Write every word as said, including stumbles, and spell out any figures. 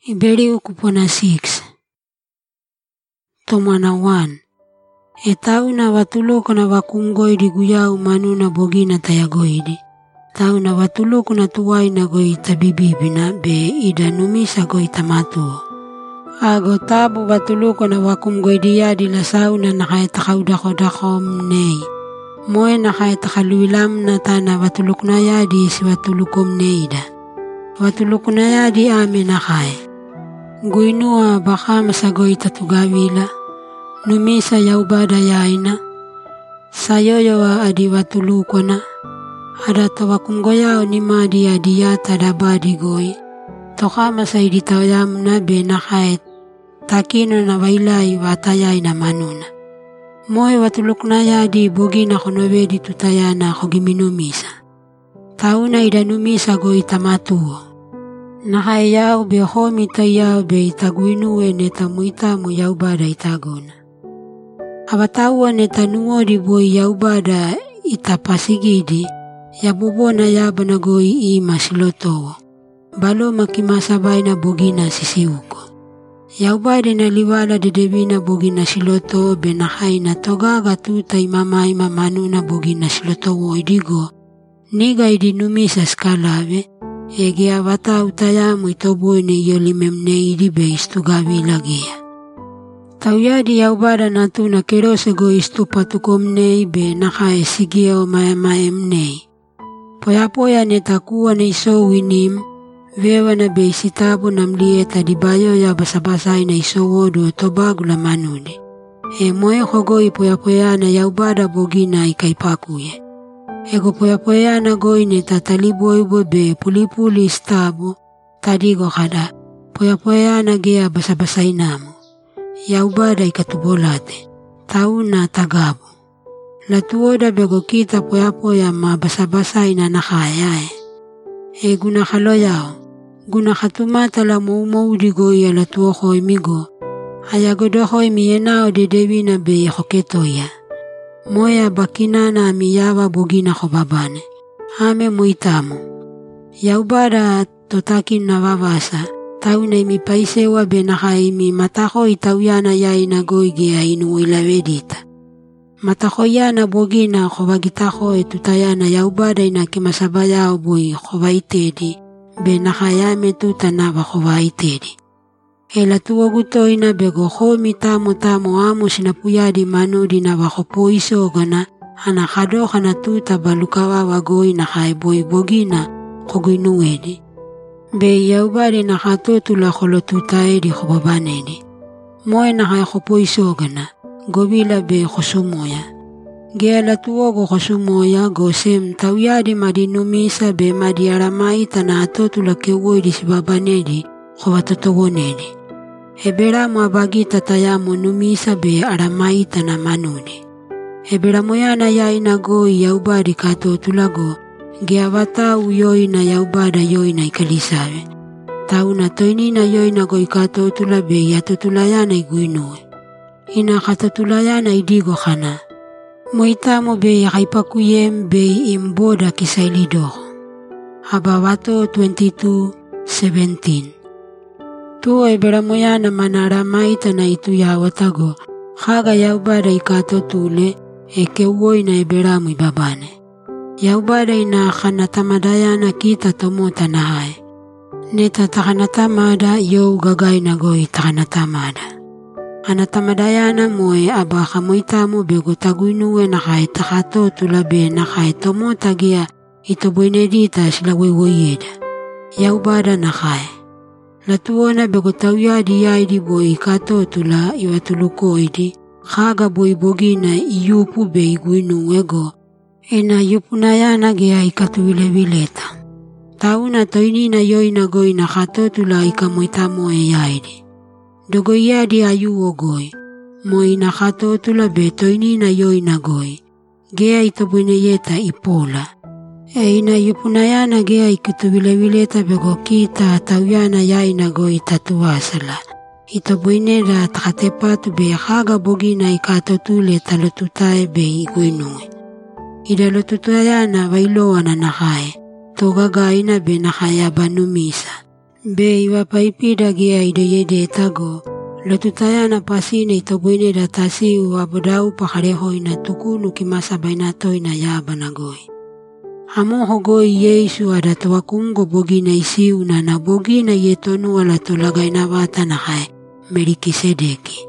Iberi ukupona six. Tomana one. E tau na watuloko na wakumgoidi guyau manuna bogina tayagoidi. Tau na watuloko na tuwai na goi tabibibina be ida numisa goi tamatuo. Ago tabu watuloko na wakumgoidi yadi la sauna na kaya takaudakodakom nei. Moe na kaya takaluilam na tana watulok na yadi si watulukom neida. Watulok na yadi ame na kaya. Guinua baka masagoy tatugawila. Numisa yaubada yaina. Sayoyo adi watuluko na. Ada tawakumgoyao ni madi adiyata dabadi goy. Toka masay ditawayam na be na kahit takino na wailay watayay na manuna. Moe watulok na yadi bogi na konobe ditutaya na kogiminumisa. Tau na idanumisa goy tamatuo. Nakayaw be homi tayaw be itaguinuwe neta muita mu yaubada itagona. Abatawa neta nuo di boy yaubada itapasigidi. Yabubo na yaba na goy i masilotowo. Balo makimasabay na bogi na sisiuko. Yaubada na liwala de debi na bogi na siloto benahay na togaga tutay mamay mamanu na bogi na silotowo idigo. Niga idinumi sa skalabe. Ege avata utaya mo itoboy ni yolimem ne idibe istugawi lagia. Tawyadi yaubada na tu na kerose go istupatukom ne ibe nakae sige o mayamaem ne. Poya-poya netakuwa na iso winim, vewa na be isitabo namlieta di bayo ya basabasay na iso wodo tobago la manudi. E moe kogoi poya-poya na yaubada bogi na ikaipakuye. Ego poya-poya na goi ne tataliboy be puli-puli istabo, tadigo kada, poya-poya na gea basabasay namo. Yaubada ikatubolate, tau na tagabo. Latuoda bego kita poya-poya ma basabasay na nakayae. E guna kaloyao, guna katumata la maumaudi goya latuo koy migo, ayagodo koy miyenao de debi na be yakoketoya. Moya bakina na miyawa bogina kobabane. Ame muitamo. Yaubada totakin na wawasa. Tau na imi paisewa benaka imi matako itawiyana ya inagoige ya inuilawedita. Matako yana bogina kobagitako etutayana yaubada inakimasabaya obui kobaitedi. Benaka yame tutanawa kobaitedi. Ela tuwa guto ina bego homi tamo tamo amo sinapuyadi manudi na wakopo iso gana anakado kana tuta balukawa wagoi na kaiboi bogina koginuedi. Be yaubari na katotu la kolotutaedi kobabanedi. Moe na kaikopo iso gana gobila be kosumoya. Gela tuwa go kosumoya go sem tawyadi madinumisa be madiaramai tana atotu la kewoi sibabanedi kobatotogonedi. Hebera mabagi tatayamo numisa be aramaita na manuni. Hebera moyana ya inagoy yaubadi kato tulago, geavata uyoy na yaubada yoy na ikalisabe. Tau na toini na yoy na goy kato tulabe yatutulayan ay guinuwe. Ina katatulayan ay digo kana. Moitamo be yakaipakuyem be imboda kisailido. Habawato twenty-two seventeen. Tu ay beramoyana manaramaita na itu yawatago, kaga yaubada ikato tule, e kewoy na iberamu ibabane. Yaubada ina kanatamadaya na kita tomota na hai. Neta takanatamada yo gagay na goy takanatamada. Anatamadaya na moe abaka moitamo bego taguinuwe na kay takato tulabe na kay tomota gia ito boynedita sila wiwoyeda. Yaubada na kay. Latuona bego tawyadi yaidi boy kato tula iwatulukoidi, kaga boy bogina iyupu be iguinu wego, ena yupunayana gea ikatuwile-wileta. Tauna toini na yoy na goy na kato tula ikamoitamo e yaidi. Dogo yadi ayuwo goy, moy na kato tula be toini na yoy na goy, gea itobuneyeta ipola. E ina yupunayana gea ikatuwile-wileta bego kita tawyana ya inago itatuwasala. Ito boinera takatepatu be kaga bogina ikatotule talotutae be iguinuwe. Ida lotutayana wailoa na nakae, togaga ina be nakaya banumisa. Be iwa paipida gia ide yede etago. Lotutayana pasine itoboine da tasiu abodau pakarehoina tukunu kimasa bainatoina yabanagoi. Hamoho goi Yesu ada tawakungo bogina isiuna na bogina yetonu ala tolagaina vata na hai Melkisedeki.